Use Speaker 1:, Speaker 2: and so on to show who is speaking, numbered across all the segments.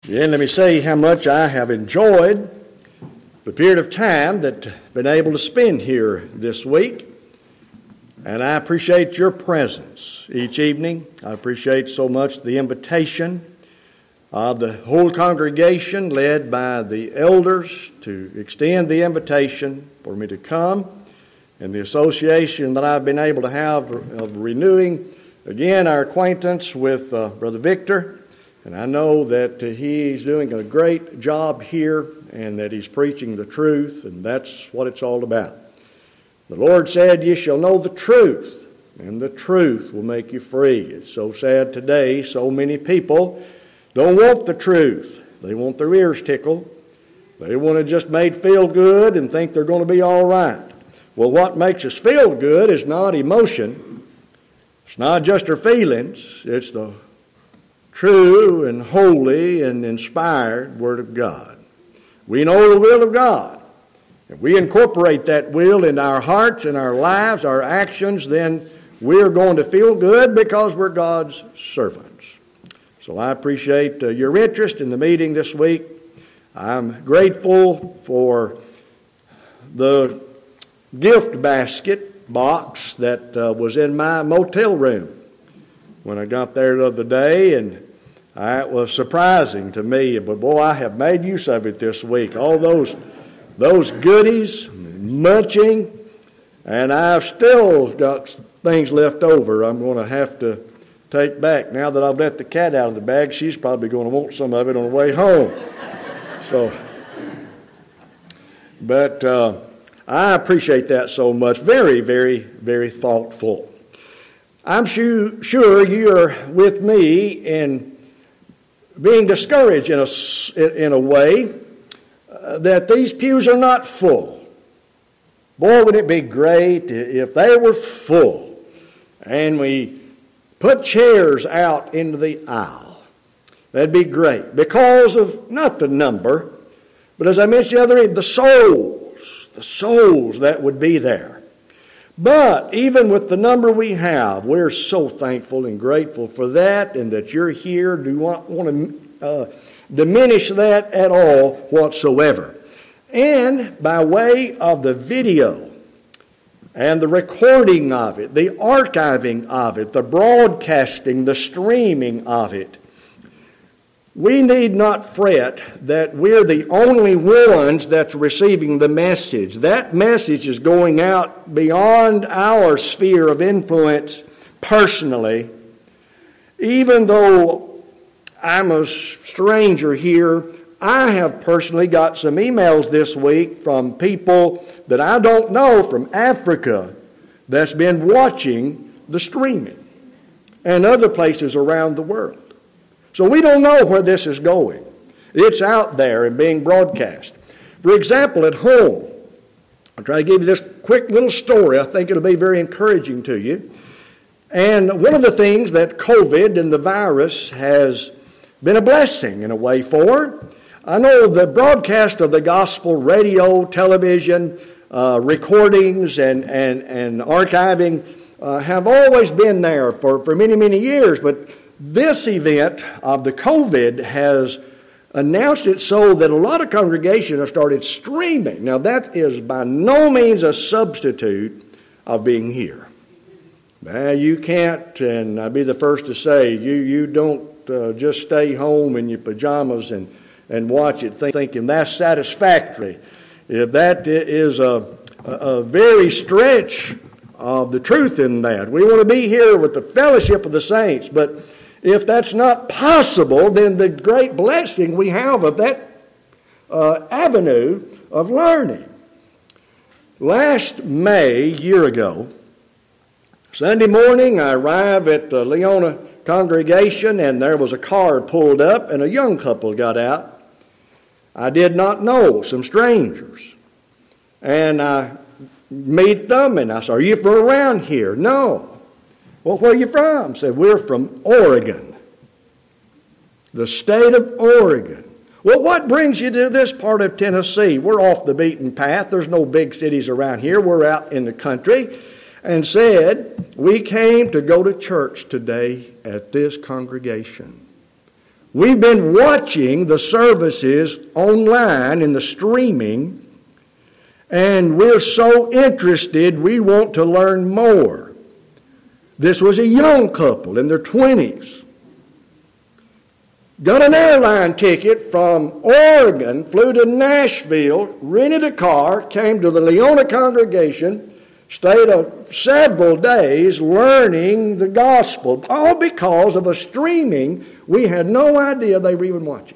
Speaker 1: And let me say how much I have enjoyed the period of time that I've been able to spend here this week. And I appreciate your presence each evening. I appreciate so much the invitation of the whole congregation led by the elders to extend the invitation for me to come, and the association that I've been able to have of renewing again our acquaintance with Brother Victor. And I know that he's doing a great job here and that he's preaching the truth, and that's what it's all about. The Lord said, "You shall know the truth, and the truth will make you free." It's so sad today, so many people don't want the truth. They want their ears tickled. They want to just made feel good and think they're going to be all right. Well, what makes us feel good is not emotion. It's not just our feelings. It's the true and holy and inspired Word of God. We know the will of God. If we incorporate that will in our hearts and our lives, our actions, then we're going to feel good because we're God's servants. So I appreciate your interest in the meeting this week. I'm grateful for the gift basket box that was in my motel room when I got there the other day, and it was surprising to me, but boy, I have made use of it this week. All those goodies, munching, and I've still got things left over I'm going to have to take back. Now that I've let the cat out of the bag, she's probably going to want some of it on the way home. But I appreciate that so much. Very, very, very thoughtful. I'm sure you're with me in being discouraged in a way that these pews are not full. Boy, would it be great if they were full and we put chairs out into the aisle. That'd be great because of not the number, but as I mentioned the other day, the souls that would be there. But even with the number we have, we're so thankful and grateful for that, and that you're here. Do not want to diminish that at all whatsoever. And by way of the video and the recording of it, the archiving of it, the broadcasting, the streaming of it, we need not fret that we're the only ones that's receiving the message. That message is going out beyond our sphere of influence personally. Even though I'm a stranger here, I have personally got some emails this week from people that I don't know from Africa that's been watching the streaming and other places around the world. So we don't know where this is going. It's out there and being broadcast. For example, at home, I'll try to give you this quick little story. I think it'll be very encouraging to you. And one of the things that COVID and the virus has been a blessing in a way for, I know the broadcast of the gospel, radio, television, recordings, and archiving have always been there for many, many years, but this event of the COVID has announced it so that a lot of congregations have started streaming. Now, that is by no means a substitute of being here. You can't, and I'll be the first to say, you don't just stay home in your pajamas and watch it thinking that's satisfactory. If that is a very stretch of the truth in that. We want to be here with the fellowship of the saints, but if that's not possible, then the great blessing we have of that avenue of learning. Last May, a year ago, Sunday morning, I arrived at the Leona congregation, and there was a car pulled up, and a young couple got out. I did not know, some strangers. And I meet them, and I said, "Are you from around here?" "No." "Well, where are you from?" I said, "We're from Oregon, the state of Oregon." "Well, what brings you to this part of Tennessee?" "We're off the beaten path. There's no big cities around here. We're out in the country." And said, "We came to go to church today at this congregation." We've been watching the services online in the streaming, and we're so interested we want to learn more. This was a young couple in their 20s. Got an airline ticket from Oregon, flew to Nashville, rented a car, came to the Leona congregation, stayed several days learning the gospel, all because of a streaming we had no idea they were even watching.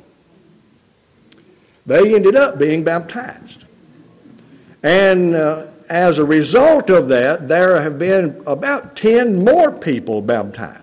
Speaker 1: They ended up being baptized. And as a result of that, there have been about 10 more people baptized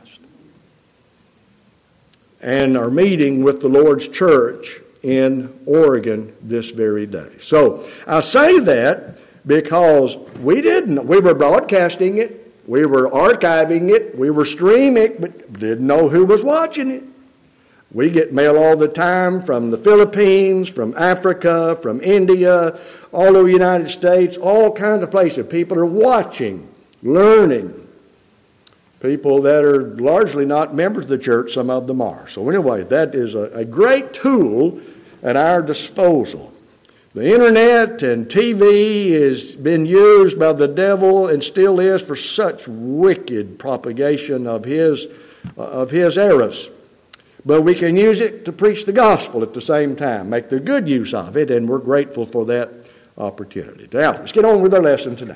Speaker 1: and are meeting with the Lord's church in Oregon this very day. So I say that because we were broadcasting it, we were archiving it, we were streaming it, but didn't know who was watching it. We get mail all the time from the Philippines, from Africa, from India, all over the United States, all kinds of places. People are watching, learning. People that are largely not members of the church, some of them are. So anyway, that is a great tool at our disposal. The internet and TV has been used by the devil and still is for such wicked propagation of his errors. But we can use it to preach the gospel at the same time, make the good use of it, and we're grateful for that opportunity. Now, let's get on with our lesson today.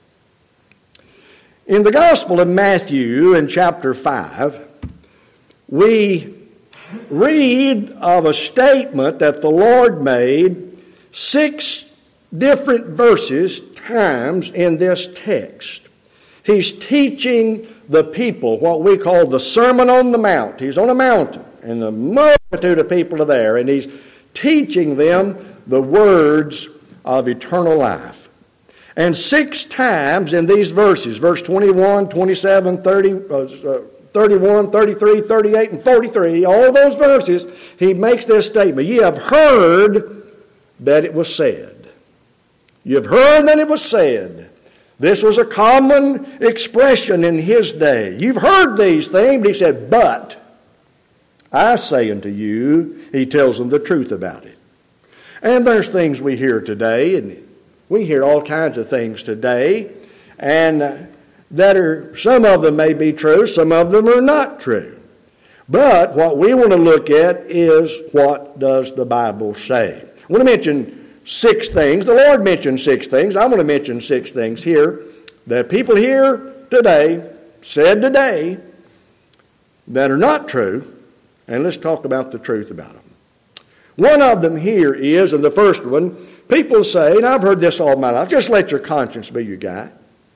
Speaker 1: In the Gospel of Matthew in chapter 5, we read of a statement that the Lord made 6 different times in this text. He's teaching the people what we call the Sermon on the Mount. He's on a mountain, and the multitude of people are there, and he's teaching them the words of eternal life. And 6 times in these verses, verse 21, 27, 31, 33, 38, and 43, all those verses, he makes this statement. Ye have heard that it was said. You have heard that it was said. This was a common expression in his day. You've heard these things, but he said, but I say unto you, he tells them the truth about it. And there's things we hear today, and we hear all kinds of things today, and some of them may be true, some of them are not true. But what we want to look at is, what does the Bible say? I want to mention 6 things. The Lord mentioned 6 things. I want to mention 6 things here that people here today, said today, that are not true, and let's talk about the truth about them. One of them here is, and the first one, people say, and I've heard this all my life, just let your conscience be your guide.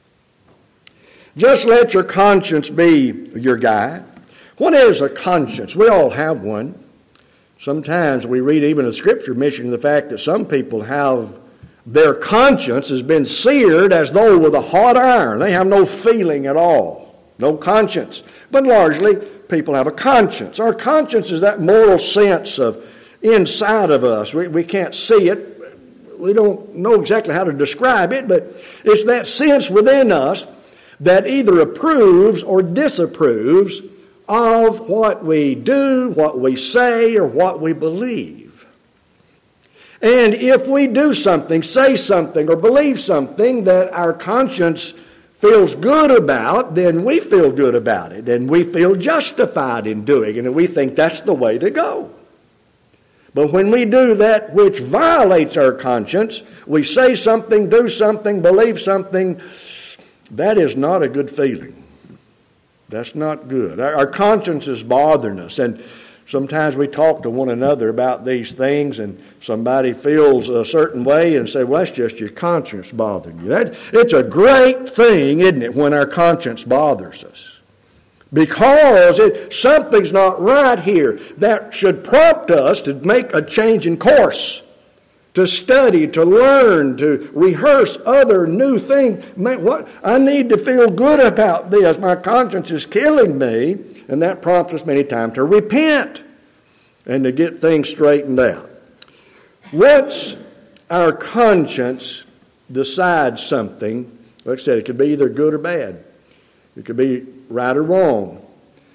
Speaker 1: Just let your conscience be your guide. What is a conscience? We all have one. Sometimes we read even a scripture mentioning the fact that some people have their conscience has been seared as though with a hot iron. They have no feeling at all, no conscience. But largely, people have a conscience. Our conscience is that moral sense of inside of us. We can't see it. We don't know exactly how to describe it, but it's that sense within us that either approves or disapproves of what we do, what we say, or what we believe. And if we do something, say something, or believe something that our conscience feels good about, then we feel good about it, and we feel justified in doing it, and we think that's the way to go. But when we do that which violates our conscience, we say something, do something, believe something, that is not a good feeling. That's not good. Our conscience is bothering us, and sometimes we talk to one another about these things, and somebody feels a certain way and say, well, that's just your conscience bothering you. It's a great thing, isn't it, when our conscience bothers us? Because something's not right here. That should prompt us to make a change in course, to study, to learn, to rehearse other new things. I need to feel good about this. My conscience is killing me, and that prompts us many times to repent and to get things straightened out. Once our conscience decides something, like I said, it could be either good or bad. It could be right or wrong.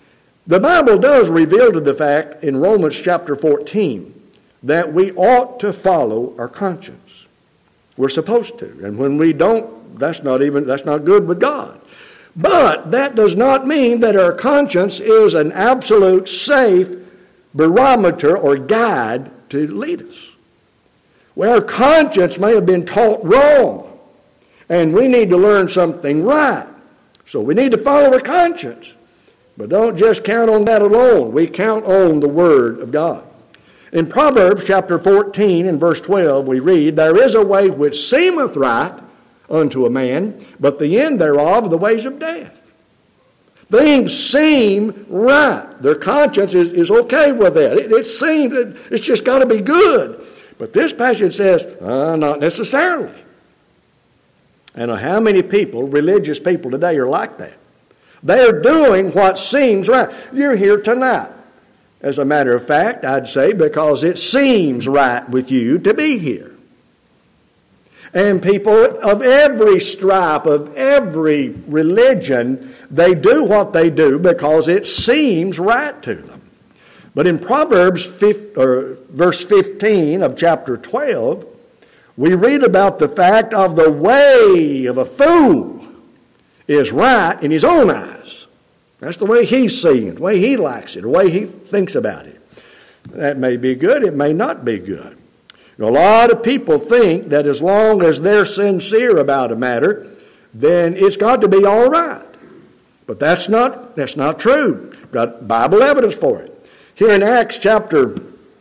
Speaker 1: The Bible does reveal to the fact in Romans chapter 14 that we ought to follow our conscience. We're supposed to. And when we don't, that's not good with God. But that does not mean that our conscience is an absolute safe barometer or guide to lead us. Well, our conscience may have been taught wrong, and we need to learn something right. So we need to follow our conscience. But don't just count on that alone. We count on the Word of God. In Proverbs chapter 14 and verse 12 we read, "There is a way which seemeth right unto a man, but the end thereof the ways of death." Things seem right. Their conscience is okay with that. It seems it's just got to be good. But this passage says, not necessarily. And how many people, religious people today, are like that? They're doing what seems right. You're here tonight. As a matter of fact, I'd say because it seems right with you to be here. And people of every stripe, of every religion, they do what they do because it seems right to them. But in Proverbs verse 15 of chapter 12, we read about the fact of the way of a fool is right in his own eyes. That's the way he's seeing it, the way he likes it, the way he thinks about it. That may be good, it may not be good. A lot of people think that as long as they're sincere about a matter, then it's got to be all right. But that's not true. We've got Bible evidence for it. Here in Acts chapter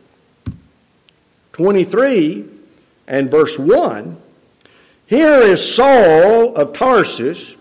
Speaker 1: 23 and verse 1, here is Saul of Tarsus,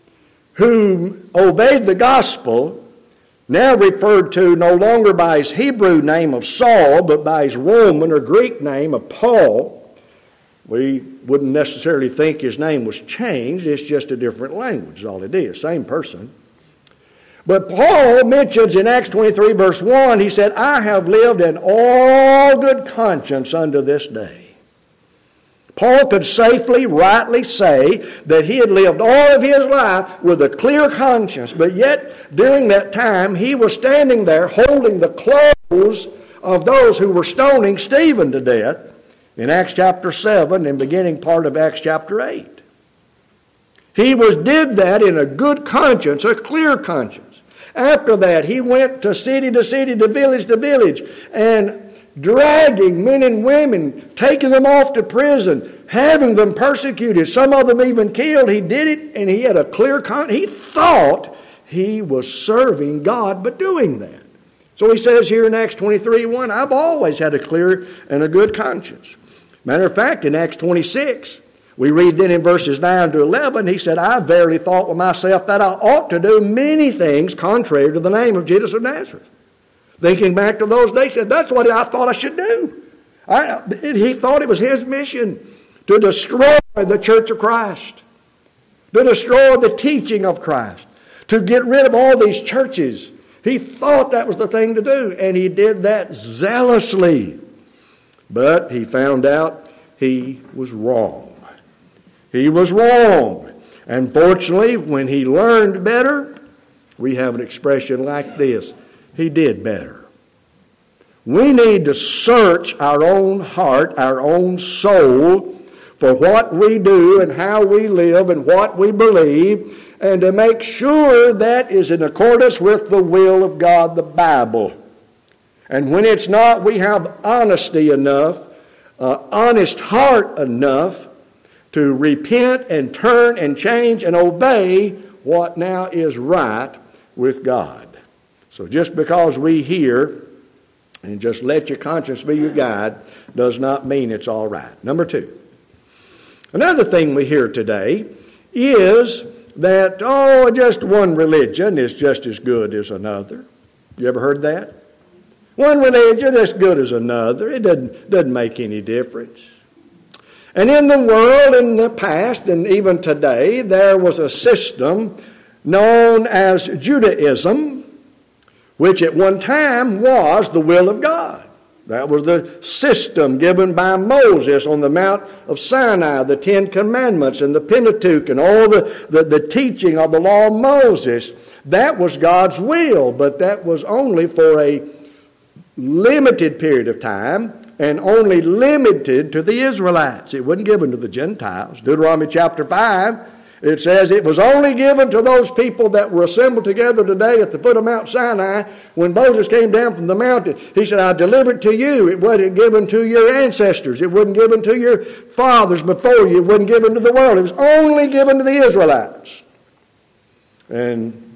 Speaker 1: who obeyed the gospel, now referred to no longer by his Hebrew name of Saul, but by his Roman or Greek name of Paul. We wouldn't necessarily think his name was changed. It's just a different language is all it is. Same person. But Paul mentions in Acts 23 verse 1, he said, "I have lived in all good conscience unto this day." Paul could safely, rightly say that he had lived all of his life with a clear conscience, but yet during that time he was standing there holding the clothes of those who were stoning Stephen to death in Acts chapter 7 and beginning part of Acts chapter 8. He did that in a good conscience, a clear conscience. After that, he went to city, to village, and dragging men and women, taking them off to prison, having them persecuted, some of them even killed. He did it, and he had a clear conscience. He thought he was serving God by doing that. So he says here in Acts 23:1, "I've always had a clear and a good conscience." Matter of fact, in Acts 26, we read then in verses 9 to 11, he said, "I verily thought with myself that I ought to do many things contrary to the name of Jesus of Nazareth." Thinking back to those days, he said, that's what I thought I should do. He thought it was his mission to destroy the church of Christ, to destroy the teaching of Christ, to get rid of all these churches. He thought that was the thing to do, and he did that zealously. But he found out he was wrong. He was wrong. And fortunately, when he learned better, we have an expression like this: he did better. We need to search our own heart, our own soul, for what we do and how we live and what we believe, and to make sure that is in accordance with the will of God, the Bible. And when it's not, we have honesty enough, honest heart enough to repent and turn and change and obey what now is right with God. So just because we hear and just let your conscience be your guide does not mean it's all right. Number 2. Another thing we hear today is that, just one religion is just as good as another. You ever heard that? One religion is as good as another. It doesn't make any difference. And in the world in the past and even today, there was a system known as Judaism, which at one time was the will of God. That was the system given by Moses on the Mount of Sinai, the Ten Commandments and the Pentateuch and all the teaching of the law of Moses. That was God's will, but that was only for a limited period of time and only limited to the Israelites. It wasn't given to the Gentiles. Deuteronomy chapter 5, it says it was only given to those people that were assembled together today at the foot of Mount Sinai. When Moses came down from the mountain, he said, I delivered it to you. It wasn't given to your ancestors. It wasn't given to your fathers before you. It wasn't given to the world. It was only given to the Israelites. And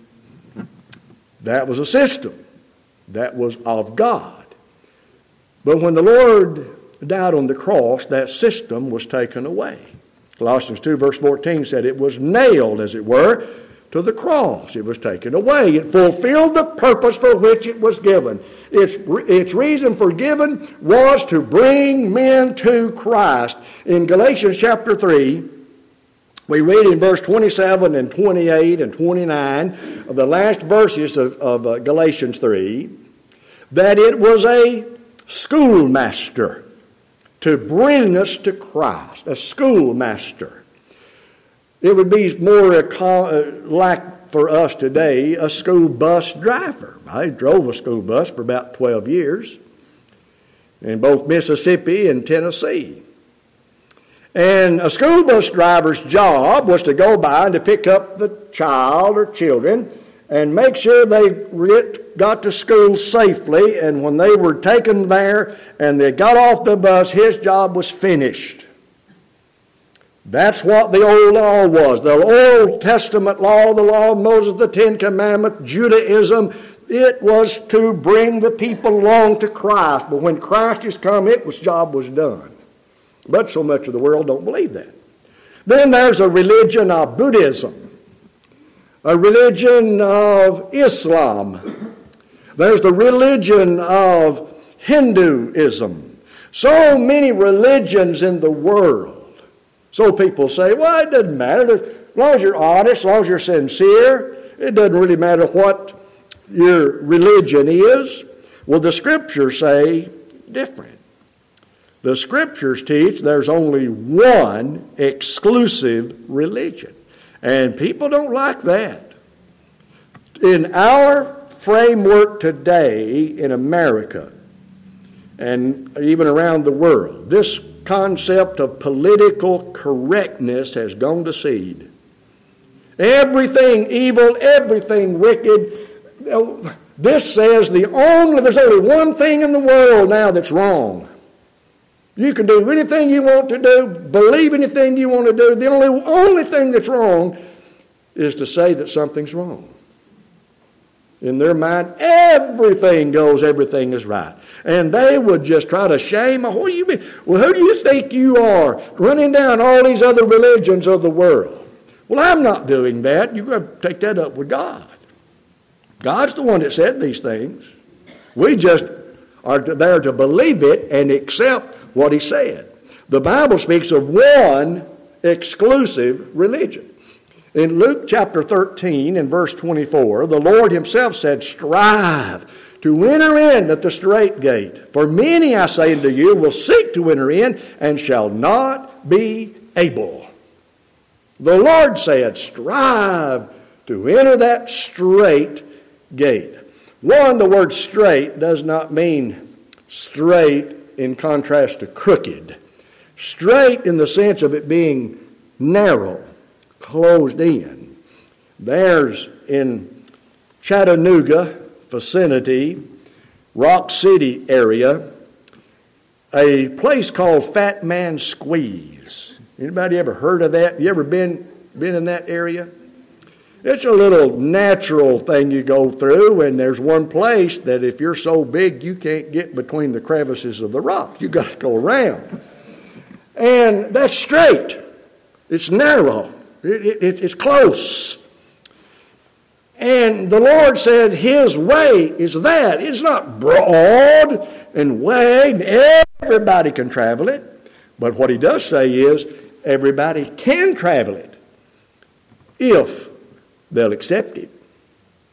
Speaker 1: that was a system. That was of God. But when the Lord died on the cross, that system was taken away. Colossians 2 verse 14 said it was nailed, as it were, to the cross. It was taken away. It fulfilled the purpose for which it was given. Its reason for giving was to bring men to Christ. In Galatians chapter 3, we read in verse 27 and 28 and 29 of the last verses of Galatians 3 that it was a schoolmaster to bring us to Christ, a schoolmaster. It would be more like for us today, a school bus driver. I drove a school bus for about 12 years in both Mississippi and Tennessee. And a school bus driver's job was to go by and to pick up the child or children and make sure they got to school safely, and when they were taken there and they got off the bus, his job was finished. That's what the old law was. The Old Testament law, the law of Moses, the Ten Commandments, Judaism, it was to bring the people along to Christ. But when Christ has come, its job was done. But so much of the world don't believe that. Then there's a religion of Buddhism, a religion of Islam. There's the religion of Hinduism. So many religions in the world. So people say, well, it doesn't matter. As long as you're honest, as long as you're sincere, it doesn't really matter what your religion is. Well, the Scriptures say different. The Scriptures teach there's only one exclusive religion. And people don't like that. In our framework today in America and even around the world, this concept of political correctness has gone to seed. Everything evil, everything wicked. This says there's only one thing in the world now that's wrong. You can do anything you want to do, believe anything you want to do. The only thing that's wrong is to say that something's wrong. In their mind, everything is right. And they would just try to shame. What do you mean? Well, who do you think you are, running down all these other religions of the world? Well, I'm not doing that. You've got to take that up with God. God's the one that said these things. We just are there to believe it and accept what He said. The Bible speaks of one exclusive religion. In Luke chapter 13 and verse 24, the Lord Himself said, strive to enter in at the strait gate. For many, I say unto you, will seek to enter in and shall not be able. The Lord said, strive to enter that strait gate. One, the word straight does not mean straight in contrast to crooked. Straight in the sense of it being narrow, closed in. There's in Chattanooga vicinity, Rock City area, a place called Fat Man Squeeze. Anybody ever heard of that? You ever been in that area? It's a little natural thing you go through, and there's one place that if you're so big you can't get between the crevices of the rock. You've got to go around. And that's straight. It's narrow. It's close. And the Lord said His way is that. It's not broad and wide. Everybody can travel it. But what He does say is everybody can travel it if they'll accept it.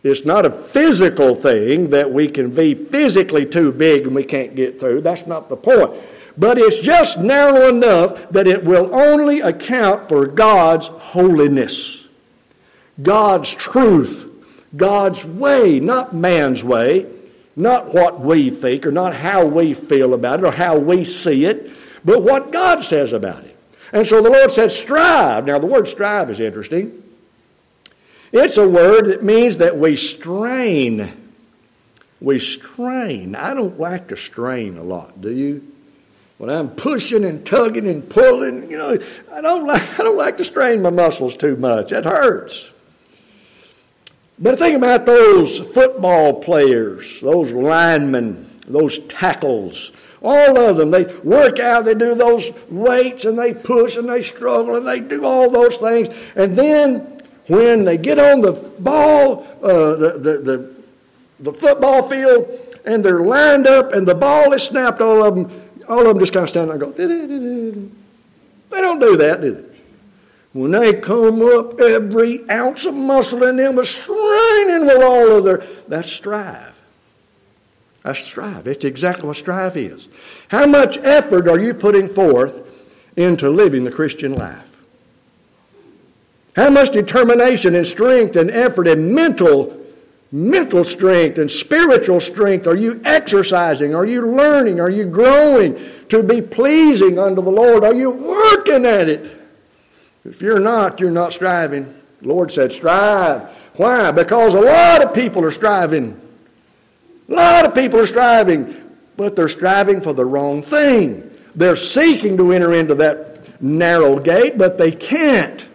Speaker 1: It's not a physical thing that we can be physically too big and we can't get through. That's not the point. But it's just narrow enough that it will only account for God's holiness, God's truth, God's way, not man's way, not what we think or not how we feel about it or how we see it, but what God says about it. And so the Lord said, strive. Now the word strive is interesting. It's a word that means that we strain. We strain. I don't like to strain a lot, do you? When I'm pushing and tugging and pulling, I don't like to strain my muscles too much. It hurts. But think about those football players, those linemen, those tackles. All of them, they work out, they do those weights, and they push, and they struggle, and they do all those things. And then when they get on the ball, the football field, and they're lined up, and the ball is snapped, all of them just kind of stand there and go, they don't do that, do they? When they come up, every ounce of muscle in them is straining with all of that's strive. That's strive. It's exactly what strive is. How much effort are you putting forth into living the Christian life? How much determination and strength and effort and mental strength and spiritual strength are you exercising? Are you learning? Are you growing to be pleasing unto the Lord? Are you working at it? If you're not striving. The Lord said strive. Why? Because a lot of people are striving. A lot of people are striving, but they're striving for the wrong thing. They're seeking to enter into that narrow gate, but they can't.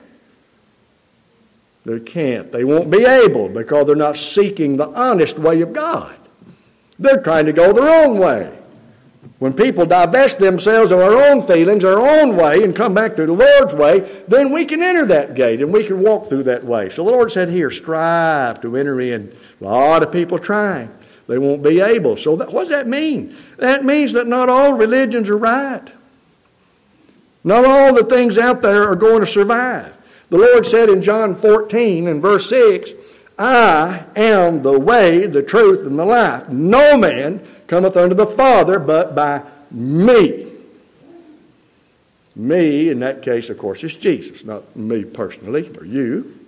Speaker 1: They can't. They won't be able because they're not seeking the honest way of God. They're trying to go their own way. When people divest themselves of our own feelings, our own way, and come back to the Lord's way, then we can enter that gate and we can walk through that way. So the Lord said here, strive to enter in. A lot of people trying. They won't be able. So what does that mean? That means that not all religions are right. Not all the things out there are going to survive. The Lord said in John 14 and verse 6, I am the way, the truth, and the life. No man cometh unto the Father but by me. Me, in that case, of course, is Jesus, not me personally, or you.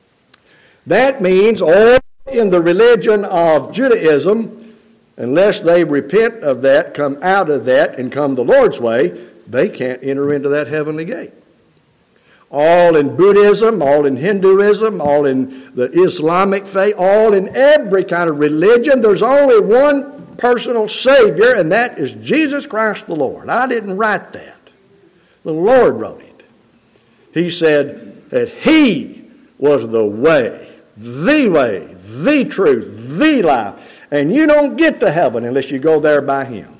Speaker 1: That means all in the religion of Judaism, unless they repent of that, come out of that, and come the Lord's way, they can't enter into that heavenly gate. All in Buddhism, all in Hinduism, all in the Islamic faith, all in every kind of religion, there's only one personal Savior, and that is Jesus Christ the Lord. I didn't write that. The Lord wrote it. He said that He was the way, the truth, the life. And you don't get to heaven unless you go there by Him.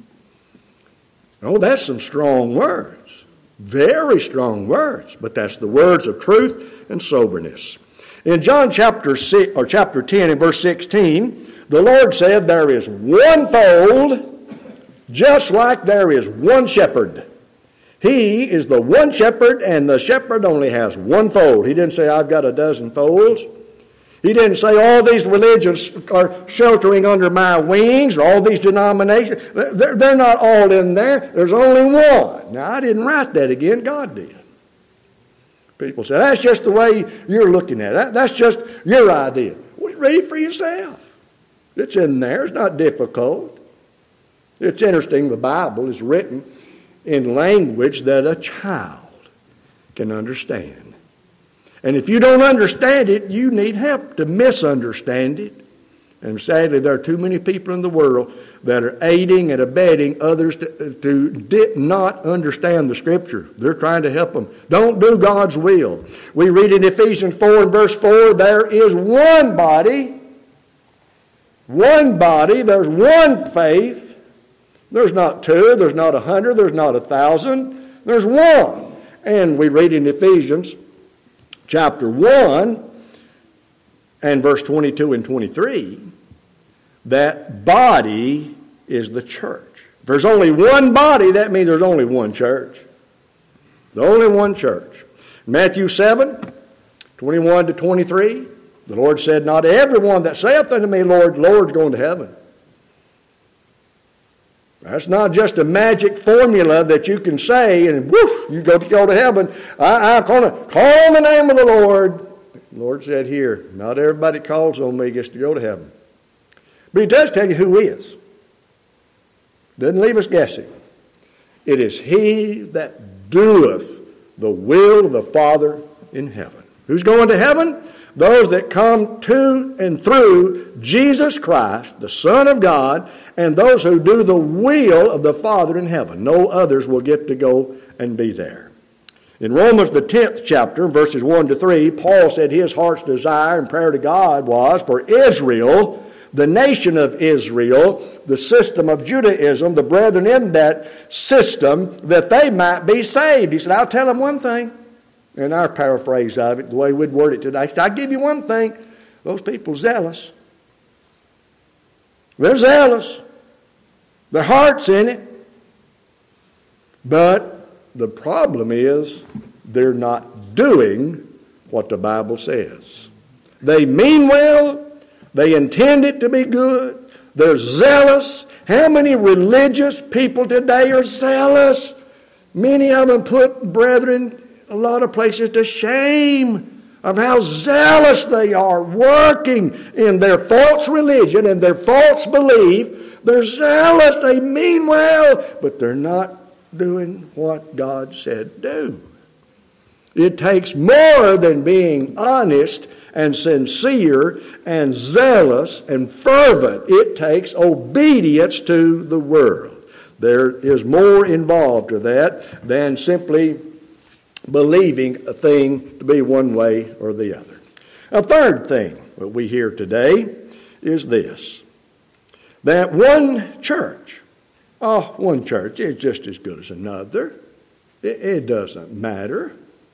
Speaker 1: Oh, that's some strong words. Very strong words. But that's the words of truth and soberness. In John chapter 10 and verse 16, the Lord said there is one fold, just like there is one shepherd. He is the one shepherd, and the shepherd only has one fold. He didn't say, I've got a dozen folds. He didn't say all these religions are sheltering under my wings, or all these denominations. They're not all in there. There's only one. Now, I didn't write that again. God did. People say, that's just the way you're looking at it. That's just your idea. Well, read it for yourself. It's in there. It's not difficult. It's interesting. The Bible is written in language that a child can understand. And if you don't understand it, you need help to misunderstand it. And sadly, there are too many people in the world that are aiding and abetting others to not understand the Scripture. They're trying to help them. Don't do God's will. We read in Ephesians 4 and verse 4, there is one body. One body. There's one faith. There's not two. There's not 100. There's not 1,000. There's one. And we read in Ephesians chapter 1 and verse 22 and 23, that body is the church. If there's only one body, that means there's only one church. There's only one church. Matthew 7, 21 to 23, The Lord said, not everyone that saith unto me, Lord, Lord, is going to heaven. That's not just a magic formula that you can say and woof, you go to heaven. I'm going to call on the name of the Lord. The Lord said here, not everybody calls on me gets to go to heaven. But he does tell you who he is. Doesn't leave us guessing. It is he that doeth the will of the Father in heaven. Who's going to heaven? Those that come to and through Jesus Christ, the Son of God, and those who do the will of the Father in heaven. No others will get to go and be there. In Romans, the 10th chapter, verses 1 to 3, Paul said his heart's desire and prayer to God was for Israel, the nation of Israel, the system of Judaism, the brethren in that system, that they might be saved. He said, I'll tell them one thing. In our paraphrase of it, the way we'd word it today, I'll give you one thing. Those people are zealous. They're zealous. Their heart's in it. But the problem is they're not doing what the Bible says. They mean well. They intend it to be good. They're zealous. How many religious people today are zealous? Many of them put brethren a lot of places to shame of how zealous they are working in their false religion and their false belief. They're zealous, they mean well, but they're not doing what God said do. It takes more than being honest and sincere and zealous and fervent. It takes obedience to the Word. There is more involved to that than simply believing a thing to be one way or the other. A third thing that we hear today is this, that one church is just as good as another. It doesn't matter.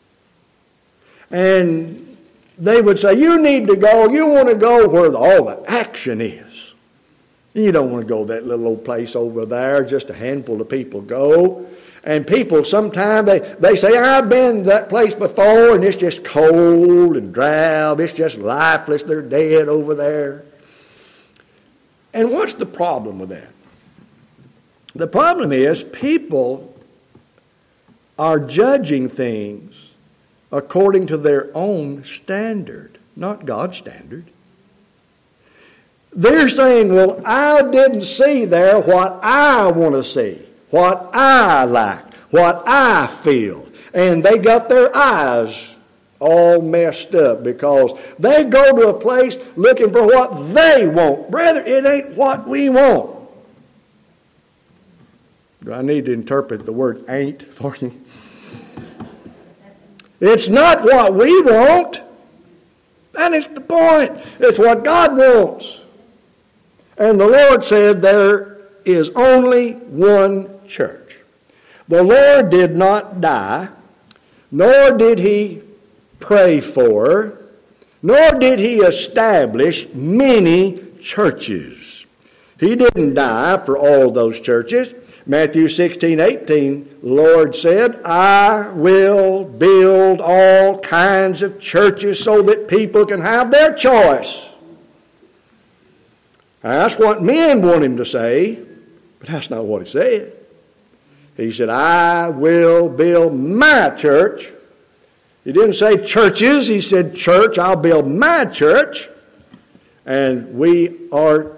Speaker 1: And they would say, you need to go, you want to go where all the action is. You don't want to go to that little old place over there, just a handful of people go. And people sometimes, they say, I've been to that place before and it's just cold and drab. It's just lifeless. They're dead over there. And what's the problem with that? The problem is people are judging things according to their own standard, not God's standard. They're saying, well, I didn't see there what I want to see, what I like, what I feel. And they got their eyes all messed up because they go to a place looking for what they want. Brother, it ain't what we want. Do I need to interpret the word ain't for you? It's not what we want. That is the point. It's what God wants. And the Lord said there is only one church. The Lord did not die, nor did he pray for, nor did he establish many churches. He didn't die for all those churches. Matthew 16:18, the Lord said, I will build all kinds of churches so that people can have their choice. Now, that's what men want him to say, but that's not what he said. He said, I will build my church. He didn't say churches. He said church. I'll build my church. And we are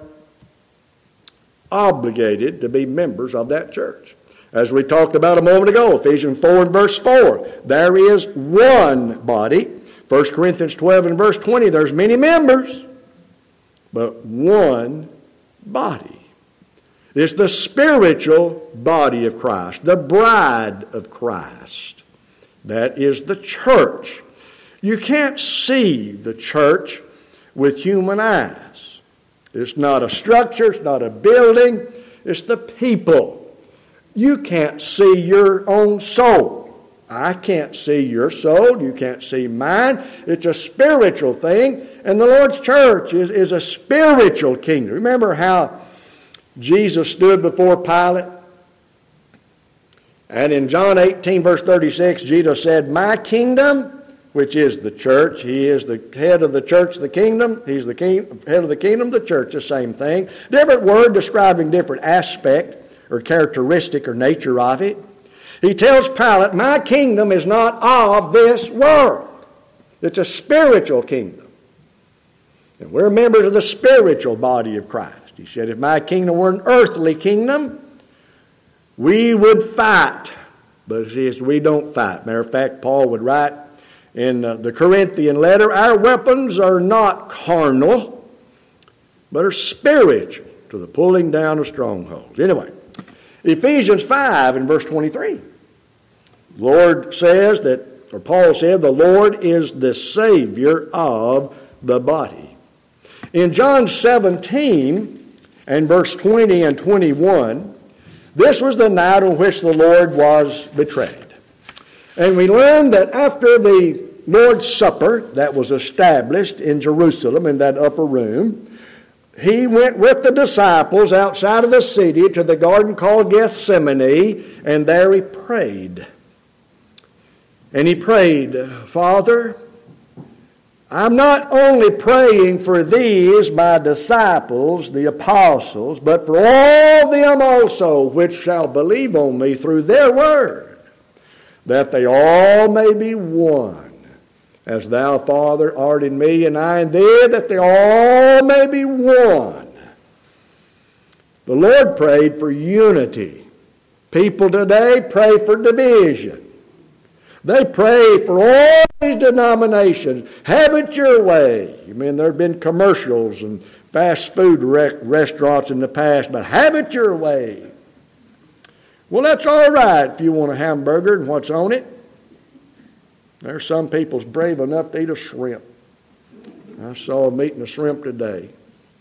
Speaker 1: obligated to be members of that church. As we talked about a moment ago, Ephesians 4 and verse 4, there is one body. 1 Corinthians 12 and verse 20, there's many members, but one body. It's the spiritual body of Christ, the bride of Christ. That is the church. You can't see the church with human eyes. It's not a structure, it's not a building, it's the people. You can't see your own soul. I can't see your soul, you can't see mine. It's a spiritual thing, and the Lord's church is a spiritual kingdom. Remember how Jesus stood before Pilate? And in John 18, verse 36, Jesus said, my kingdom which is the church. He is the head of the church, the kingdom. He's the head of the kingdom, the church, the same thing. Different word describing different aspect or characteristic or nature of it. He tells Pilate, my kingdom is not of this world. It's a spiritual kingdom. And we're members of the spiritual body of Christ. He said, if my kingdom were an earthly kingdom, we would fight. But he says, we don't fight. Matter of fact, Paul would write in the Corinthian letter, our weapons are not carnal, but are spiritual, to the pulling down of strongholds. Anyway, Ephesians 5 in verse 23. The Lord says that, or Paul said, the Lord is the Savior of the body. In John 17 and verse 20 and 21, this was the night on which the Lord was betrayed. And we learn that after the Lord's Supper that was established in Jerusalem in that upper room, he went with the disciples outside of the city to the garden called Gethsemane, and there he prayed. And he prayed, Father, I'm not only praying for these, my disciples, the apostles, but for all them also which shall believe on me through their word, that they all may be one, as thou, Father, art in me, and I in thee, that they all may be one. The Lord prayed for unity. People today pray for division. They pray for all these denominations. Have it your way. I mean, there have been commercials and fast food restaurants in the past, but have it your way. Well, that's all right if you want a hamburger and what's on it. There's some people's brave enough to eat a shrimp. I saw them eating a shrimp today.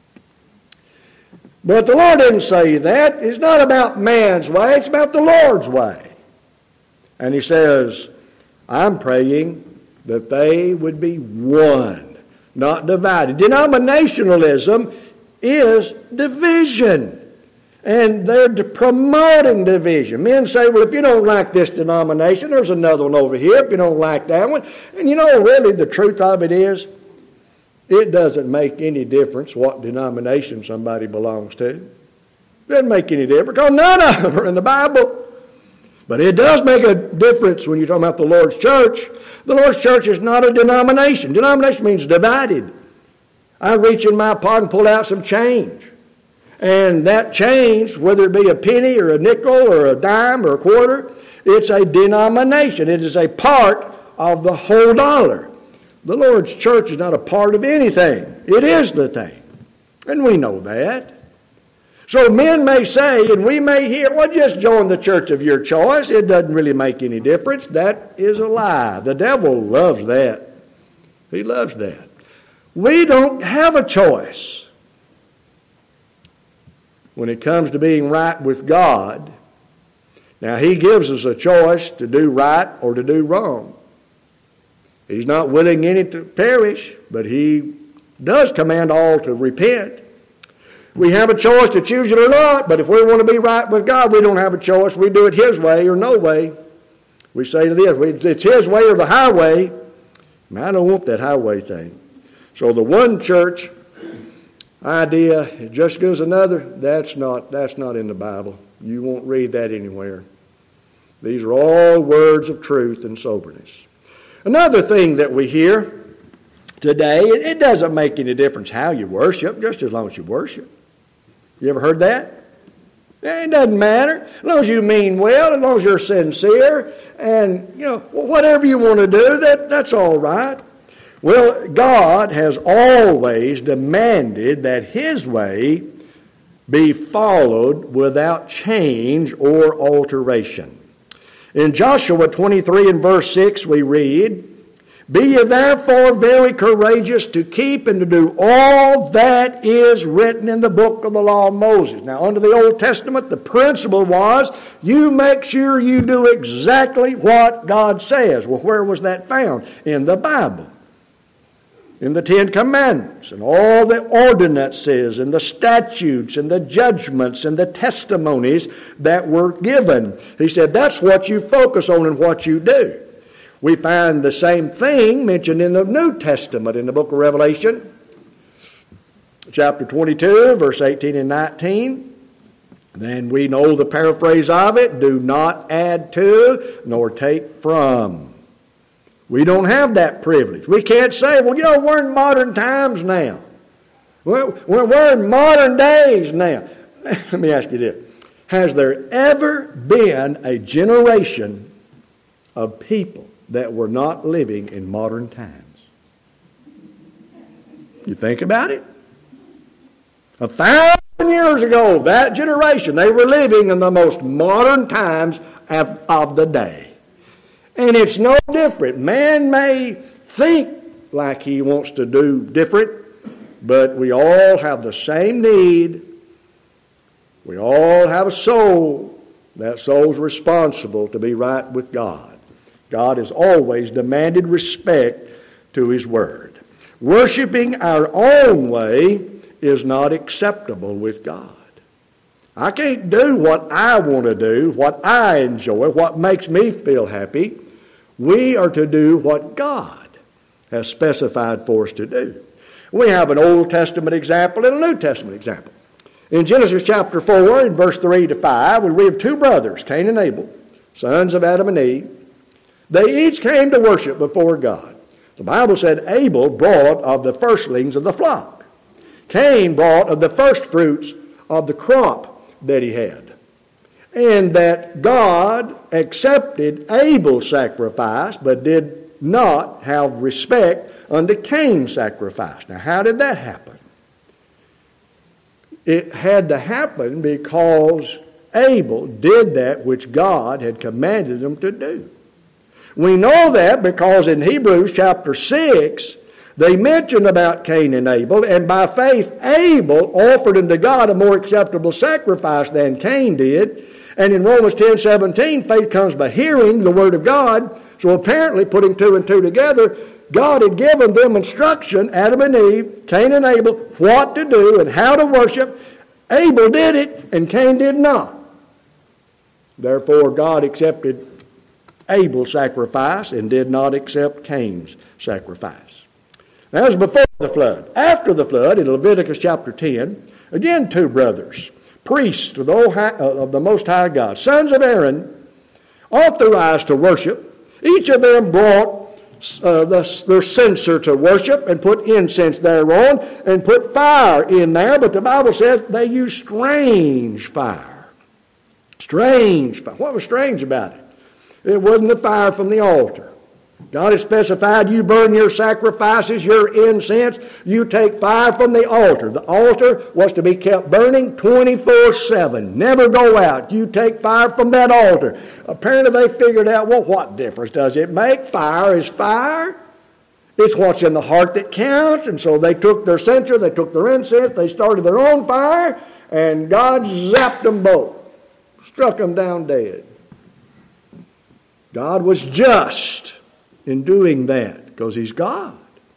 Speaker 1: But the Lord didn't say that. It's not about man's way. It's about the Lord's way. And he says, I'm praying that they would be one, not divided. Denominationalism is division. And they're promoting division. Men say, well, if you don't like this denomination, there's another one over here if you don't like that one. And you know, really, the truth of it is, it doesn't make any difference what denomination somebody belongs to. It doesn't make any difference, because none of them are in the Bible. But it does make a difference when you're talking about the Lord's church. The Lord's church is not a denomination. Denomination means divided. I reach in my pocket and pull out some change. And that change, whether it be a penny or a nickel or a dime or a quarter, it's a denomination. It is a part of the whole dollar. The Lord's church is not a part of anything. It is the thing. And we know that. So men may say, and we may hear, well, just join the church of your choice. It doesn't really make any difference. That is a lie. The devil loves that. He loves that. We don't have a choice when it comes to being right with God. Now, he gives us a choice to do right or to do wrong. He's not willing any to perish, but he does command all to repent. We have a choice to choose it or not, but if we want to be right with God, we don't have a choice. We do it his way or no way. We say to this, it's his way or the highway. I don't want that highway thing. So the one church idea, just goes another, that's not in the Bible. You won't read that anywhere. These are all words of truth and soberness. Another thing that we hear today, it doesn't make any difference how you worship, just as long as you worship. You ever heard that? It doesn't matter. As long as you mean well, as long as you're sincere, and, whatever you want to do, that's all right. Well, God has always demanded that his way be followed without change or alteration. In Joshua 23 and verse 6 we read, Be ye therefore very courageous to keep and to do all that is written in the book of the law of Moses. Now, under the Old Testament, the principle was you make sure you do exactly what God says. Well, where was that found? In the Bible. In the Ten Commandments and all the ordinances and the statutes and the judgments and the testimonies that were given. He said that's what you focus on and what you do. We find the same thing mentioned in the New Testament in the book of Revelation, chapter 22, verse 18 and 19. Then we know the paraphrase of it, do not add to nor take from. We don't have that privilege. We can't say, well, we're in modern times now. We're in modern days now. Let me ask you this. Has there ever been a generation of people that were not living in modern times? You think about it. 1,000 years ago, that generation, they were living in the most modern times of the day. And it's no different. Man may think like he wants to do different, but we all have the same need. We all have a soul. That soul's responsible to be right with God. God has always demanded respect to His Word. Worshipping our own way is not acceptable with God. I can't do what I want to do, what I enjoy, what makes me feel happy. We are to do what God has specified for us to do. We have an Old Testament example and a New Testament example. In Genesis chapter 4, in verse 3 to 5, we read of two brothers, Cain and Abel, sons of Adam and Eve. They each came to worship before God. The Bible said Abel brought of the firstlings of the flock. Cain brought of the first fruits of the crop that he had. And that God accepted Abel's sacrifice, but did not have respect unto Cain's sacrifice. Now, how did that happen? It had to happen because Abel did that which God had commanded him to do. We know that because in Hebrews chapter 6, they mention about Cain and Abel, and by faith Abel offered unto God a more acceptable sacrifice than Cain did. And in Romans 10:17, faith comes by hearing the Word of God. So apparently, putting two and two together, God had given them instruction, Adam and Eve, Cain and Abel, what to do and how to worship. Abel did it, and Cain did not. Therefore, God accepted Abel's sacrifice and did not accept Cain's sacrifice. That was before the flood. After the flood, in Leviticus chapter 10, again two brothers, priests of the Most High God, sons of Aaron, authorized to worship. Each of them brought their censer to worship and put incense thereon and put fire in there. But the Bible says they used strange fire. Strange fire. What was strange about it? It wasn't the fire from the altar. God has specified you burn your sacrifices, your incense. You take fire from the altar. The altar was to be kept burning 24/7. Never go out. You take fire from that altar. Apparently they figured out, well, what difference does it make? Fire is fire. It's what's in the heart that counts. And so they took their censer, they took their incense, they started their own fire, and God zapped them both. Struck them down dead. God was just in doing that because He's God.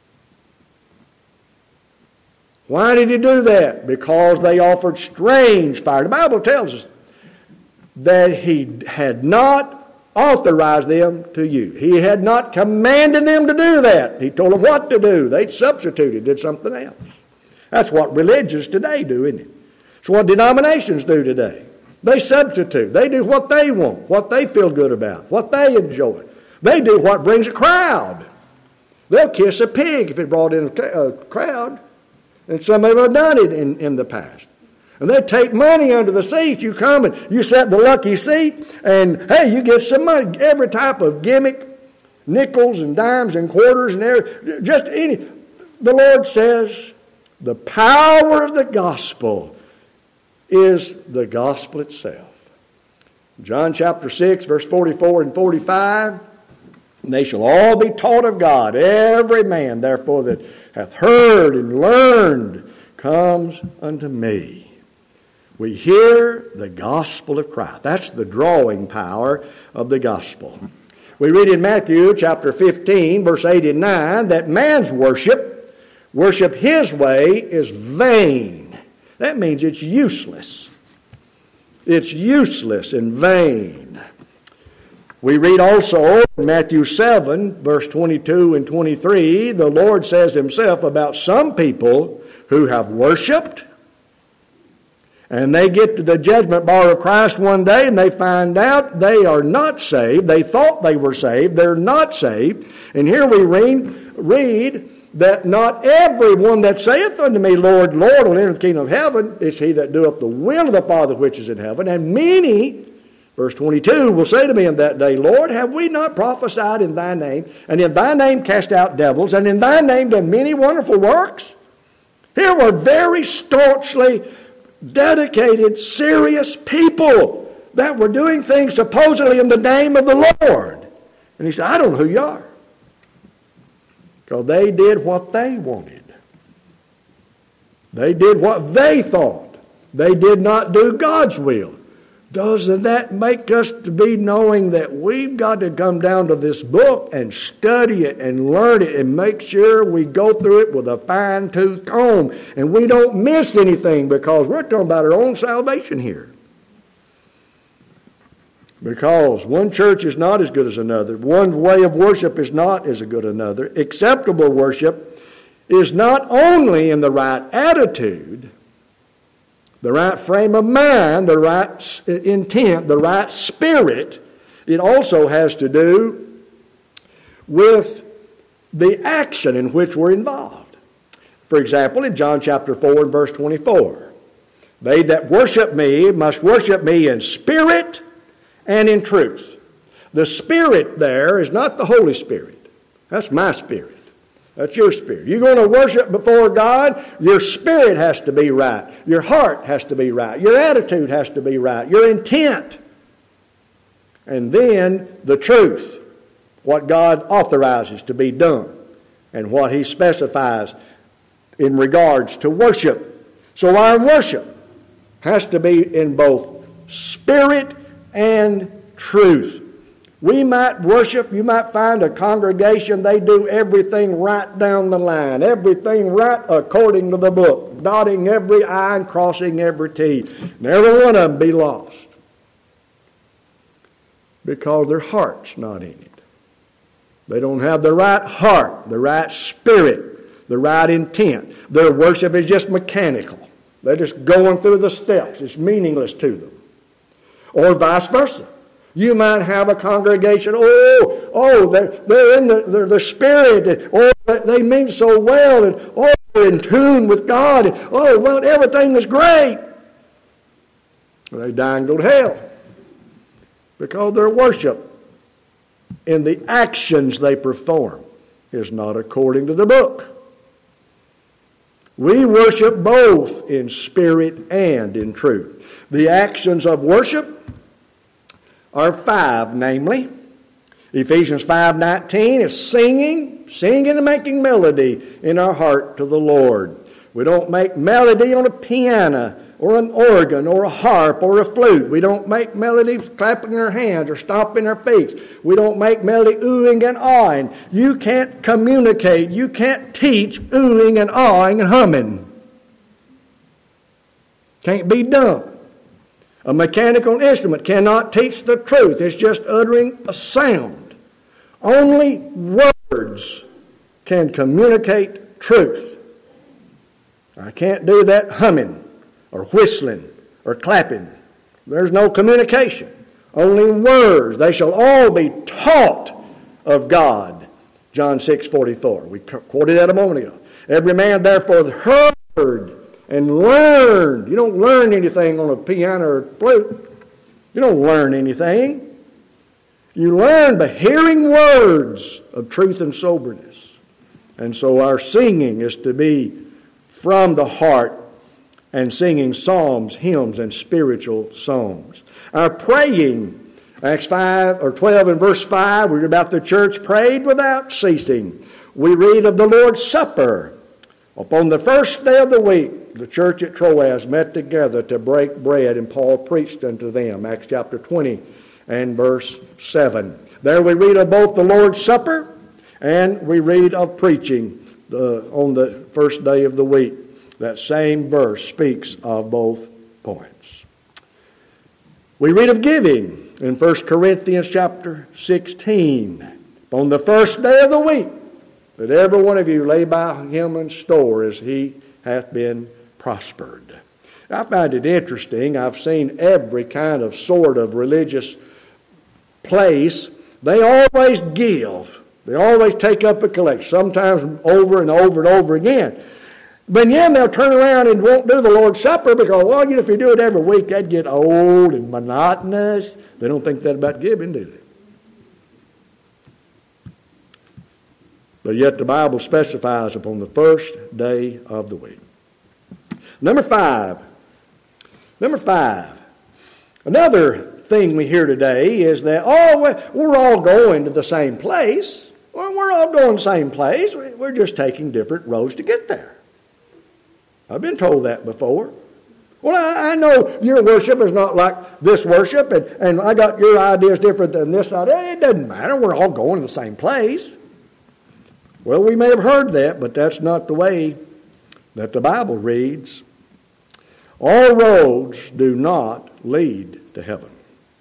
Speaker 1: Why did He do that? Because they offered strange fire. The Bible tells us that He had not authorized them to use. He had not commanded them to do that. He told them what to do. They substituted, did something else. That's what religions today do, isn't it? It's what denominations do today. They substitute. They do what they want, what they feel good about, what they enjoy. They do what brings a crowd. They'll kiss a pig if it brought in a crowd. And some of them have done it in the past. And they take money under the seat. You come and you set the lucky seat, and hey, you get some money. Every type of gimmick, nickels and dimes and quarters and everything. Just any. The Lord says the power of the gospel is the gospel itself. John chapter 6, verse 44 and 45. And they shall all be taught of God. Every man, therefore, that hath heard and learned comes unto me. We hear the gospel of Christ. That's the drawing power of the gospel. We read in Matthew chapter 15, verse 8 and 9, that man's worship his way, is vain. That means it's useless. It's useless and vain. We read also in Matthew 7, verse 22 and 23, the Lord says himself about some people who have worshiped, and they get to the judgment bar of Christ one day and they find out they are not saved. They thought they were saved. They're not saved. And here we read that not everyone that saith unto me, Lord, Lord, will enter the kingdom of heaven. It's he that doeth the will of the Father which is in heaven. And many, verse 22, will say to me in that day, Lord, have we not prophesied in thy name, and in thy name cast out devils, and in thy name done many wonderful works? Here were very staunchly dedicated, serious people that were doing things supposedly in the name of the Lord. And he said, I don't know who you are. Because they did what they wanted. They did what they thought. They did not do God's will. Doesn't that make us to be knowing that we've got to come down to this book and study it and learn it and make sure we go through it with a fine-tooth comb and we don't miss anything, because we're talking about our own salvation here. Because one church is not as good as another. One way of worship is not as good as another. Acceptable worship is not only in the right attitude, the right frame of mind, the right intent, the right spirit. It also has to do with the action in which we're involved. For example, in John chapter 4 and verse 24, they that worship me must worship me in spirit and in truth. The spirit there is not the Holy Spirit. That's my spirit. That's your spirit. You're going to worship before God, your spirit has to be right. Your heart has to be right. Your attitude has to be right. Your intent. And then the truth. What God authorizes to be done. And what He specifies in regards to worship. So our worship has to be in both spirit and truth. We might worship, you might find a congregation, they do everything right down the line, everything right according to the book, dotting every I and crossing every T. And every one of them be lost because their heart's not in it. They don't have the right heart, the right spirit, the right intent. Their worship is just mechanical. They're just going through the steps. It's meaningless to them. Or vice versa. You might have a congregation, they're in the spirit, they mean so well, and they're in tune with God, and everything is great. They die and go to hell because their worship in the actions they perform is not according to the book. We worship both in spirit and in truth. The actions of worship are 5, namely, Ephesians 5:19 is singing and making melody in our heart to the Lord. We don't make melody on a piano or an organ or a harp or a flute. We don't make melody clapping our hands or stomping our feet. We don't make melody oohing and awing. You can't communicate. You can't teach oohing and awing and humming. Can't be done. A mechanical instrument cannot teach the truth. It's just uttering a sound. Only words can communicate truth. I can't do that humming or whistling or clapping. There's no communication. Only words. They shall all be taught of God. John 6:44. We quoted that a moment ago. Every man therefore heard and learned. You don't learn anything on a piano or flute. You don't learn anything. You learn by hearing words of truth and soberness. And so our singing is to be from the heart and singing psalms, hymns, and spiritual songs. Our praying, Acts 5 or 12 and verse 5, we read about the church prayed without ceasing. We read of the Lord's Supper. Upon the first day of the week, the church at Troas met together to break bread, and Paul preached unto them. Acts chapter 20 and verse 7. There we read of both the Lord's Supper and we read of preaching on the first day of the week. That same verse speaks of both points. We read of giving. in 1 Corinthians chapter 16, on the first day of the week, that every one of you lay by him in store as he hath been prospered. I find it interesting. I've seen every kind of sort of religious place. They always give. They always take up a collection, sometimes over and over and over again. But then they'll turn around and won't do the Lord's Supper because, well, if you do it every week, that'd get old and monotonous. They don't think that about giving, do they? But yet the Bible specifies upon the first day of the week. Number five. Another thing we hear today is that, we're all going to the same place. Well, we're all going to the same place. We're just taking different roads to get there. I've been told that before. Well, I know your worship is not like this worship, and I got your ideas different than this idea. It doesn't matter. We're all going to the same place. Well, we may have heard that, but that's not the way that the Bible reads. All roads do not lead to heaven.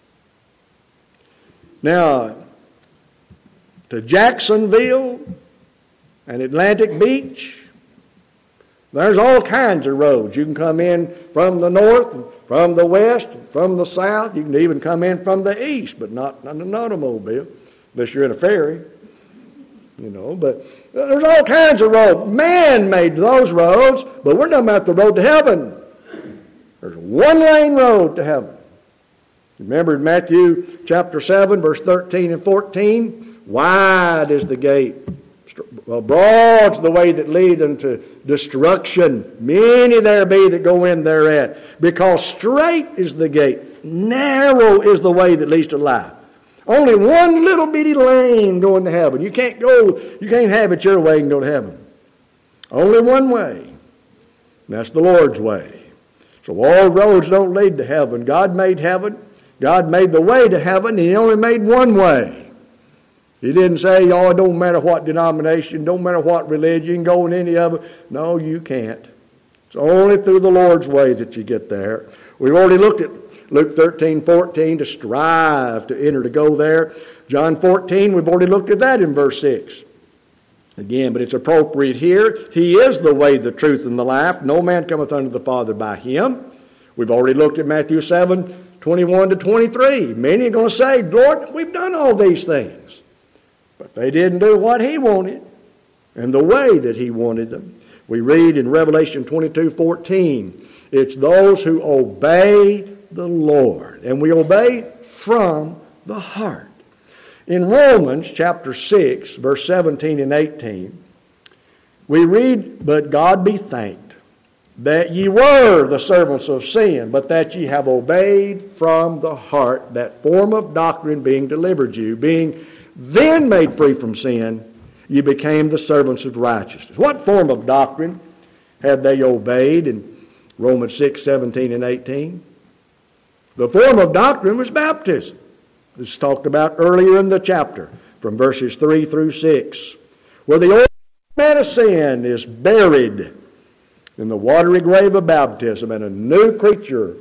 Speaker 1: Now, to Jacksonville and Atlantic Beach, there's all kinds of roads. You can come in from the north, from the west, from the south. You can even come in from the east, but not in an automobile, unless you're in a ferry. But there's all kinds of roads. Man made those roads, but we're talking about the road to heaven. There's a one-lane road to heaven. Remember in Matthew chapter 7, verse 13 and 14, wide is the gate. Broad's the way that lead unto destruction. Many there be that go in thereat. Because straight is the gate. Narrow is the way that leads to life. Only one little bitty lane going to heaven. You can't have it your way and go to heaven. Only one way. And that's the Lord's way. So all roads don't lead to heaven. God made heaven. God made the way to heaven. He only made one way. He didn't say, it don't matter what denomination, don't matter what religion, you can go in any of it. No, you can't. It's only through the Lord's way that you get there. We've already looked at Luke 13:14, to strive to enter, to go there. John 14, we've already looked at that in verse 6. Again, but it's appropriate here. He is the way, the truth, and the life. No man cometh unto the Father by him. We've already looked at Matthew 7:21 to 23. Many are going to say, Lord, we've done all these things. But they didn't do what he wanted and the way that he wanted them. We read in Revelation 22:14, it's those who obey the Lord. And we obey from the heart. In Romans chapter 6, verse 17 and 18, we read, but God be thanked that ye were the servants of sin, but that ye have obeyed from the heart that form of doctrine being delivered you, being then made free from sin, ye became the servants of righteousness. What form of doctrine had they obeyed in Romans 6, 17 and 18? The form of doctrine was baptism. This is talked about earlier in the chapter, from verses 3 through 6, where the old man of sin is buried in the watery grave of baptism, and a new creature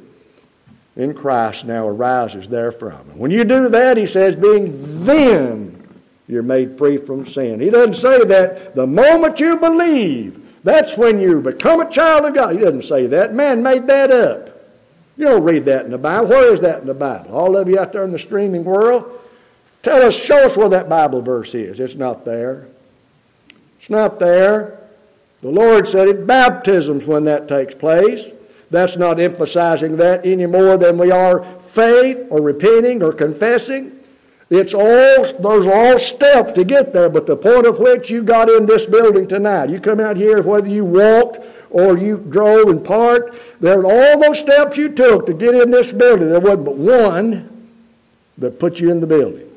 Speaker 1: in Christ now arises therefrom. And when you do that, he says, being then you're made free from sin. He doesn't say that the moment you believe, that's when you become a child of God. He doesn't say that. Man made that up. You don't read that in the Bible. Where is that in the Bible? All of you out there in the streaming world, show us where that Bible verse is. It's not there. It's not there. The Lord said it, baptism's when that takes place. That's not emphasizing that any more than we are faith or repenting or confessing. Those are all steps to get there, but the point of which you got in this building tonight, you come out here, whether you walked or you drove and parked, there were all those steps you took to get in this building. There wasn't but one that put you in the building.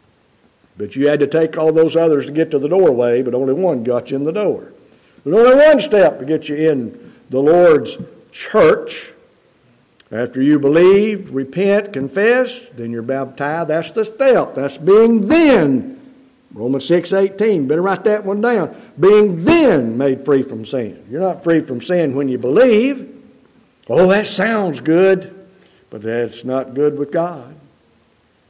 Speaker 1: But you had to take all those others to get to the doorway, but only one got you in the door. There's only one step to get you in the Lord's church. After you believe, repent, confess, then you're baptized. That's the step. That's being then. Romans 6:18. Better write that one down. Being then made free from sin. You're not free from sin when you believe. Oh, that sounds good, but that's not good with God.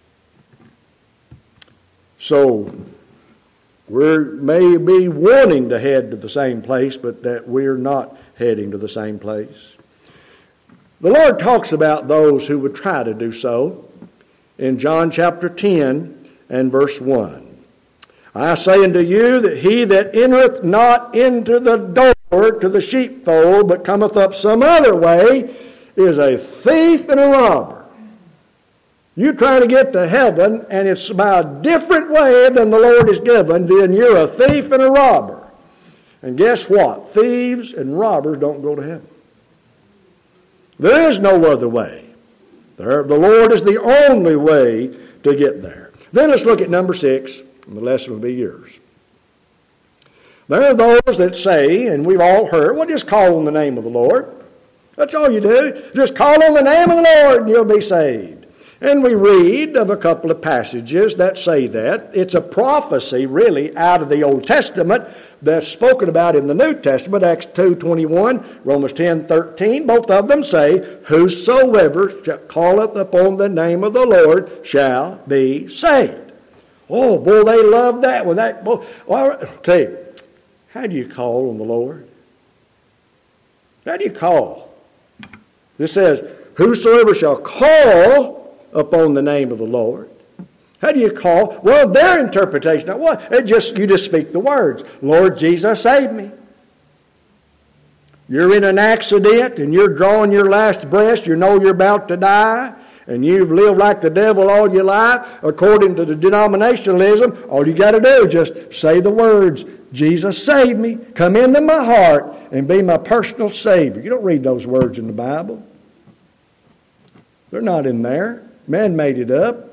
Speaker 1: So we may be wanting to head to the same place, but that we're not heading to the same place. The Lord talks about those who would try to do so in John chapter 10 and verse 1. I say unto you that he that entereth not into the door to the sheepfold, but cometh up some other way, is a thief and a robber. You try to get to heaven, and it's by a different way than the Lord has given, then you're a thief and a robber. And guess what? Thieves and robbers don't go to heaven. There is no other way. The Lord is the only way to get there. Then let's look at number 6, and the lesson will be yours. There are those that say, and we've all heard, well, just call on the name of the Lord. That's all you do. Just call on the name of the Lord and you'll be saved. And we read of a couple of passages that say that. It's a prophecy, really, out of the Old Testament that's spoken about in the New Testament, Acts 2:21, Romans 10:13. Both of them say, whosoever calleth upon the name of the Lord shall be saved. Oh, boy, they love that one. Okay, how do you call on the Lord? How do you call? This says, whosoever shall call upon the name of the Lord. How do you call? Well, their interpretation of what? You just speak the words. Lord Jesus, save me. You're in an accident and you're drawing your last breath. You know you're about to die. And you've lived like the devil all your life. According to the denominationalism, all you got to do is just say the words, Jesus, save me. Come into my heart and be my personal Savior. You don't read those words in the Bible. They're not in there. Man made it up.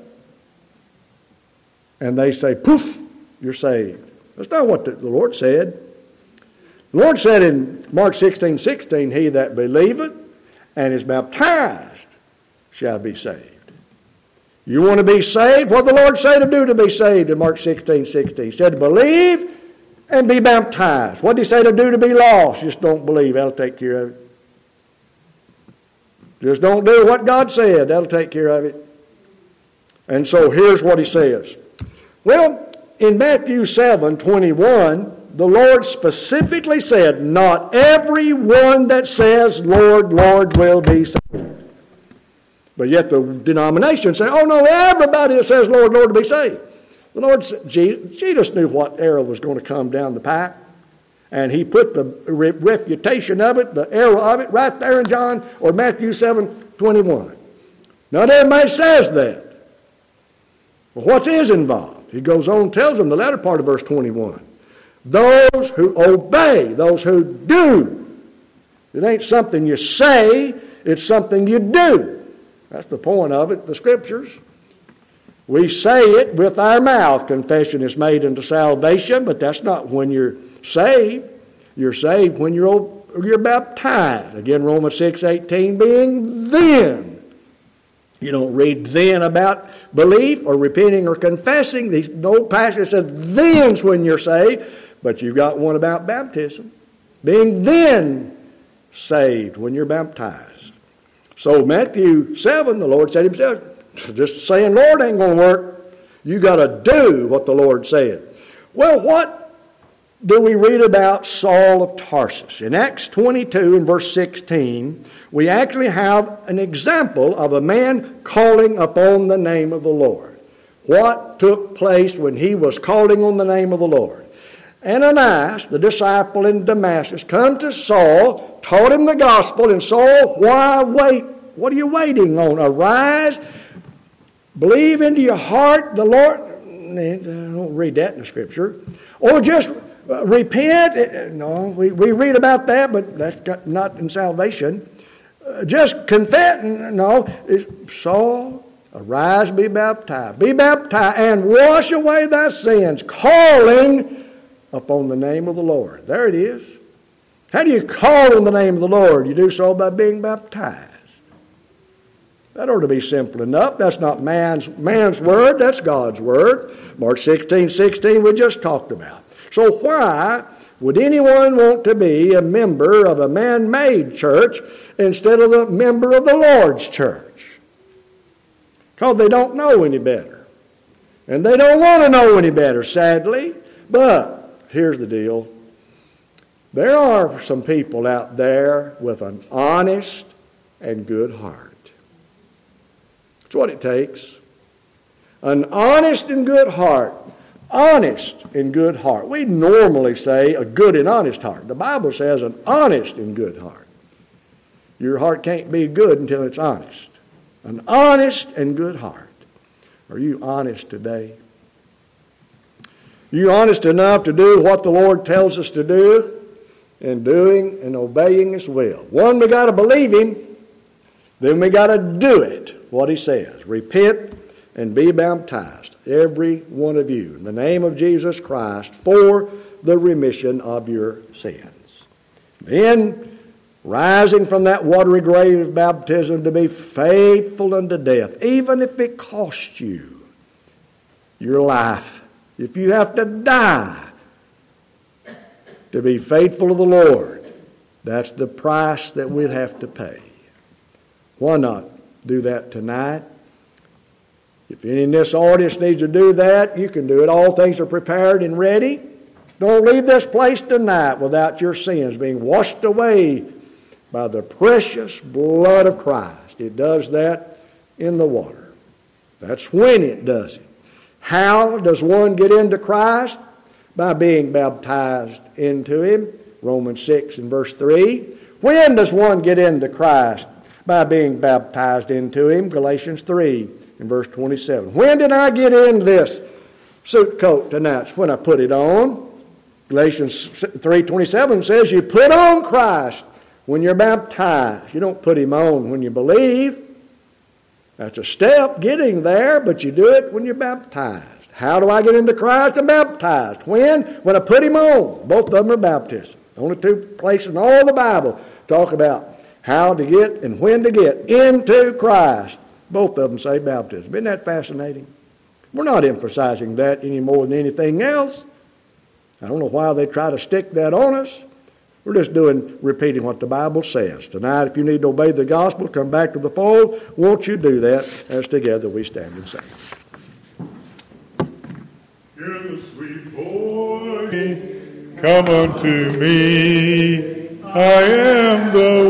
Speaker 1: And they say, poof, you're saved. That's not what the Lord said. The Lord said in Mark 16:16, he that believeth and is baptized shall be saved. You want to be saved? What did the Lord say to do to be saved in Mark 16:16? He said to believe and be baptized. What did he say to do to be lost? Just don't believe. That'll take care of it. Just don't do what God said. That'll take care of it. And so here's what he says. Well, in Matthew 7:21, the Lord specifically said, not everyone that says, Lord, Lord, will be saved. But yet the denominations say, oh no, everybody that says, Lord, Lord, will be saved. The Lord, Jesus knew what arrow was going to come down the pipe. And he put the refutation of it, the arrow of it, right there in John or Matthew 7:21. Not everybody says that. Well, what is involved? He goes on and tells them the latter part of verse 21. Those who obey, those who do. It ain't something you say, it's something you do. That's the point of it, the Scriptures. We say it with our mouth. Confession is made unto salvation, but that's not when you're saved. You're saved when you're baptized. Again, Romans 6:18 being then. You don't read then about belief or repenting or confessing. These no passage says then's when you're saved, but you've got one about baptism. Being then saved when you're baptized. So Matthew 7, the Lord said himself, just saying Lord ain't going to work. You got to do what the Lord said. Well, what do we read about Saul of Tarsus? In Acts 22 and verse 16, we actually have an example of a man calling upon the name of the Lord. What took place when he was calling on the name of the Lord? Ananias, the disciple in Damascus, come to Saul, taught him the gospel, and Saul, why wait? What are you waiting on? Arise, believe into your heart the Lord. I don't read that in the Scripture. Or just repent. No, we read about that, but that's not in salvation. Just confess. No, Saul, arise, be baptized. Be baptized and wash away thy sins, calling upon the name of the Lord. There it is. How do you call on the name of the Lord? You do so by being baptized. That ought to be simple enough. That's not man's word, that's God's word. Mark 16:16 we just talked about. So why would anyone want to be a member of a man-made church instead of a member of the Lord's church? Because they don't know any better. And they don't want to know any better, sadly. But here's the deal. There are some people out there with an honest and good heart. That's what it takes. An honest and good heart. Honest and good heart. We normally say a good and honest heart. The Bible says an honest and good heart. Your heart can't be good until it's honest. An honest and good heart. Are you honest today? Are you honest enough to do what the Lord tells us to do? And doing and obeying His will. One, we got to believe Him. Then we got to do it, what He says. Repent and be baptized, every one of you, in the name of Jesus Christ, for the remission of your sins. Then, rising from that watery grave of baptism, to be faithful unto death, even if it costs you your life. If you have to die to be faithful to the Lord, that's the price that we'll have to pay. Why not do that tonight? If any in this audience needs to do that, you can do it. All things are prepared and ready. Don't leave this place tonight without your sins being washed away by the precious blood of Christ. It does that in the water. That's when it does it. How does one get into Christ? By being baptized into Him. Romans 6 and verse 3. When does one get into Christ? By being baptized into Him. Galatians 3 and verse 27. When did I get in this suit coat tonight? It's when I put it on. Galatians 3:27 says you put on Christ when you're baptized. You don't put Him on when you believe. That's a step getting there, but you do it when you're baptized. How do I get into Christ? I'm baptized. When? When I put Him on. Both of them are baptism. Only two places in all the Bible talk about how to get and when to get into Christ. Both of them say baptism. Isn't that fascinating? We're not emphasizing that any more than anything else. I don't know why they try to stick that on us. We're just repeating what the Bible says. Tonight, if you need to obey the gospel, come back to the fold. Won't you do that as together we stand and sing?
Speaker 2: Hear the sweet voice, come unto me, I am the